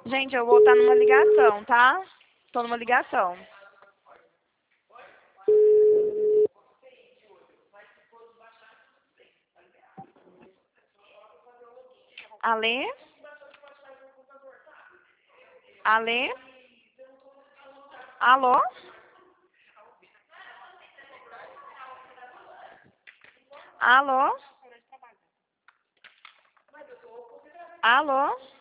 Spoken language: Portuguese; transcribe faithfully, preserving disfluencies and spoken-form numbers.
Gente, eu vou estar numa ligação, tá? Tô numa ligação. Alê? Alê? Alô? Alô? Alô?